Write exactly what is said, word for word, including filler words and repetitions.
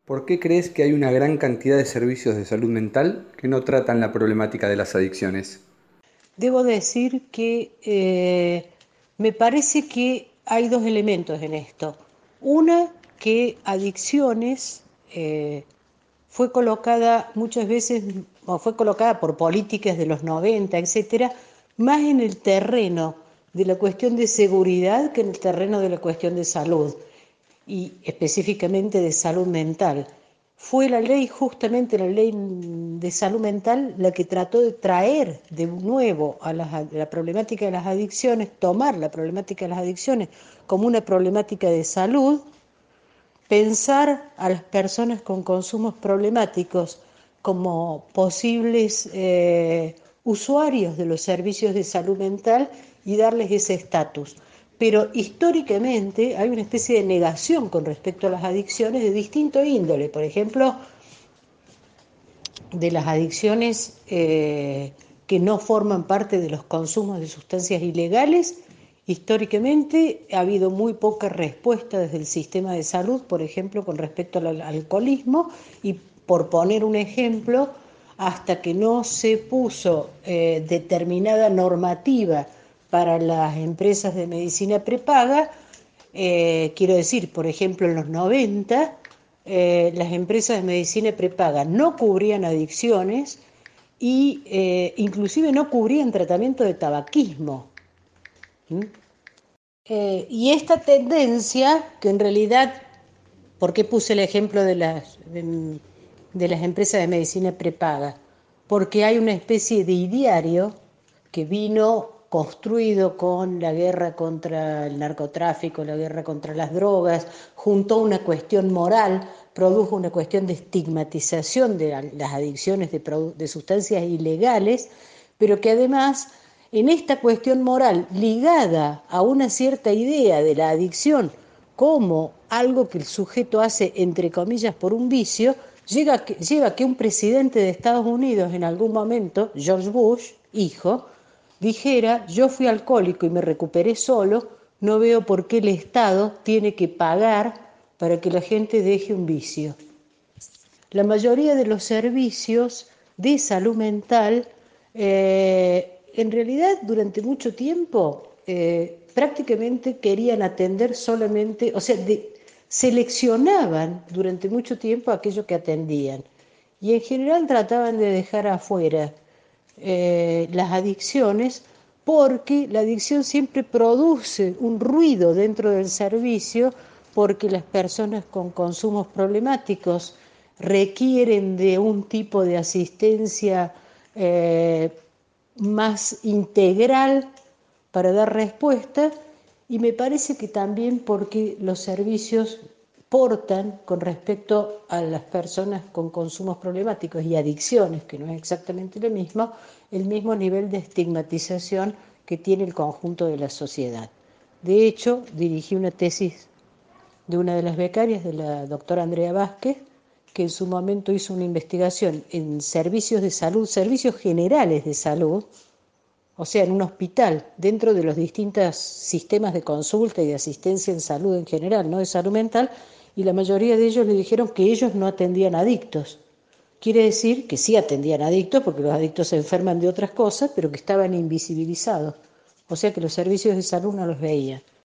¿Por qué crees que hay una gran cantidad de servicios de salud mental que no tratan la problemática de las adicciones? Debo decir que eh, me parece que hay dos elementos en esto. Una, que adicciones eh, fue colocada muchas veces, o fue colocada por políticas de los noventa, etcétera, más en el terreno de la cuestión de seguridad que en el terreno de la cuestión de salud, y específicamente de salud mental. Fue la ley, justamente la ley de salud mental, la que trató de traer de nuevo a la, la problemática de las adicciones, tomar la problemática de las adicciones como una problemática de salud, pensar a las personas con consumos problemáticos como posibles eh, usuarios de los servicios de salud mental y darles ese estatus. Pero históricamente hay una especie de negación con respecto a las adicciones de distinto índole. Por ejemplo, de las adicciones eh, que no forman parte de los consumos de sustancias ilegales. Históricamente ha habido muy poca respuesta desde el sistema de salud, por ejemplo, con respecto al alcoholismo, y por poner un ejemplo, hasta que no se puso eh, determinada normativa para las empresas de medicina prepaga, eh, quiero decir, por ejemplo, en los noventa, eh, las empresas de medicina prepaga no cubrían adicciones y eh, inclusive no cubrían tratamiento de tabaquismo. ¿Mm? Eh, y esta tendencia, que en realidad, ¿por qué puse el ejemplo de las, de, de las empresas de medicina prepaga? Porque hay una especie de ideario que vino construido con la guerra contra el narcotráfico, la guerra contra las drogas, juntó una cuestión moral, produjo una cuestión de estigmatización de las adicciones de, de sustancias ilegales, pero que además en esta cuestión moral ligada a una cierta idea de la adicción como algo que el sujeto hace entre comillas por un vicio, llega, lleva a que un presidente de Estados Unidos en algún momento, George Bush, hijo, dijera: yo fui alcohólico y me recuperé solo, no veo por qué el Estado tiene que pagar para que la gente deje un vicio. La mayoría de los servicios de salud mental, eh, en realidad durante mucho tiempo, eh, prácticamente querían atender solamente, o sea, de, seleccionaban durante mucho tiempo aquello que atendían. Y en general trataban de dejar afuera eh, las adicciones, porque la adicción siempre produce un ruido dentro del servicio, porque las personas con consumos problemáticos requieren de un tipo de asistencia eh, más integral para dar respuesta, y me parece que también porque los servicios portan con respecto a las personas con consumos problemáticos y adicciones, que no es exactamente lo mismo, el mismo nivel de estigmatización que tiene el conjunto de la sociedad. De hecho, dirigí una tesis de una de las becarias, de la doctora Andrea Vázquez, que en su momento hizo una investigación en servicios de salud, servicios generales de salud, o sea, en un hospital, dentro de los distintos sistemas de consulta y de asistencia en salud en general, no de salud mental, y la mayoría de ellos le dijeron que ellos no atendían adictos. Quiere decir que sí atendían adictos, porque los adictos se enferman de otras cosas, pero que estaban invisibilizados. O sea que los servicios de salud no los veían.